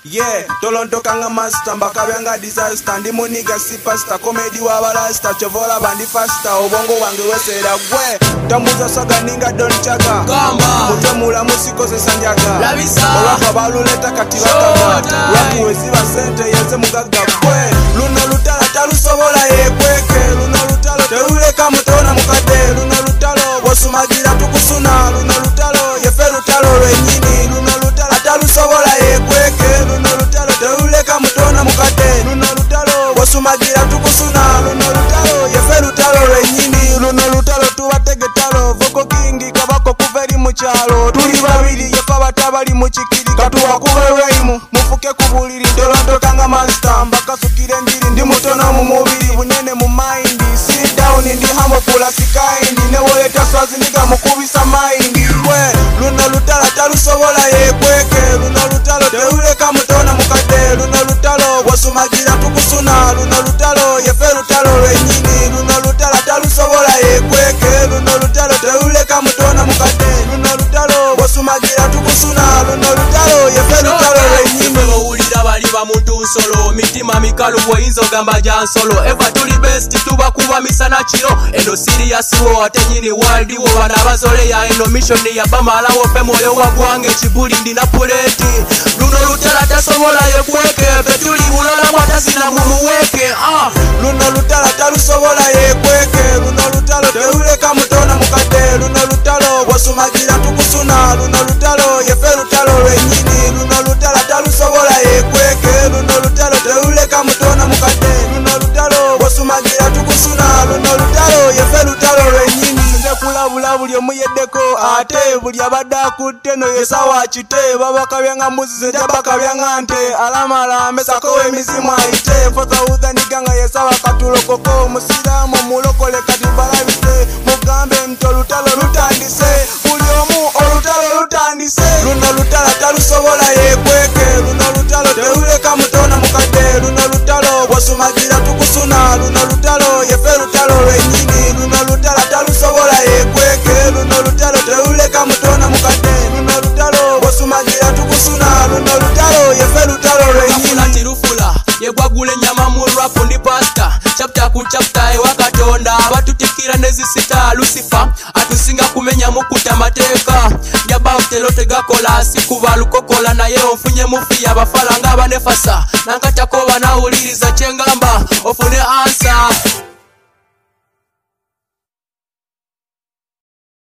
Yeah, tolontoka nga master mbaka byanga disaster ndi muniga superstar comedy wa balasta chovola bandi faster obongo wange wesera gwe tambuza saga ninga don chaga gamba mutemula musiko sesanjaga labisa olwa baluleta kati bataga watu weziba sente yenze mugaga gwe luno lutala talusobola yekweke luno lutalo teuleka mutona mukade luno lutalo bosumagira tukusuna luno lutalo yefe lutalo lwenyini luno lutalo talusobola yekweke luno lutalo teuleka mutona mukade luno lutalo bosumagira tukusuna luno lutalo yefe lutalo lwenyini luno lutalo tubategetalo voko kingi kabako kuveri mukyalo tuli babiri yefa batabali mukikiri katuwa kubereimu mufuke kubuliri ndolondoka nga master mbakasukire njiri ndi mutono mu mubiri bunene mu mind sit down ndi hambo kula sikaindi newoleta swazi ndiga mukubisa mind we luno lutalo talusobola yekweke luno lutalo teuleka mutona mukade luno lutalo bosumagira tukusuna luno lutalo yefe lutalo lwenyini luno lutalo talusobola yekweke luno lutalo teuleka mutona mukade luno lutalo bosumagira tukusuna luno lutalo yefe lutalo lwenyini owulira bali bamuntu nsolo mitima mikalu bwoyinza ogamba gya nsolo eva tuli best tubakuba misana kiro eno serious wo ate nyini world wo bana abazoleya eno mission ya bamalawo fe mwoyo wagwange ekibuli ndina puleti luno lutala tasobola yekweke betuli mulala mwatazina mumuweke luno lutalo talusobola yekweke luno lutalo teuleka mutona mukade luno lutalo bosumagira tukusuna luno lutalo yefe lutalo lwenyini luno lutalo talusobola yekweke luno lutalo teuleka mutona mukade luno lutalo bosumagira tukusuna luno lutalo yefe lutalo lwenyini nze kulabula buli omuyeddeko ate buli abadde akutte no yesawa kite babakabyanga mbuzi jabakabyanga nte alamala mesako emizimu ayite fosa niganga yesawa katulokoko musiramu mulokole kati balabite mugambe nti olutalo lutandise buli omu olutalo lutandise luno lutalo talusobola yekweke luno lutalo teuleka mutona mukade luno lutalo bosumagira tukusuna luno lutalo yefe lutalo lwenyini luno lutalo talusobola yekweke luno lutalo teuleka mutona mukade luno lutalo bosumagira tukusuna luno lutalo yefe lutalo lwenyini tirufula yegwagula enyama mu rap ndi pasta chapter ku chapter ewa katonda abatutikira nezisita Lucifer atusinga kumenya mukuta mateeka jabafutelo tegakola sikuba lukokola naye ofunye mufi abafala nga banefasa nankatako banawuliriza kyengamba ofune answer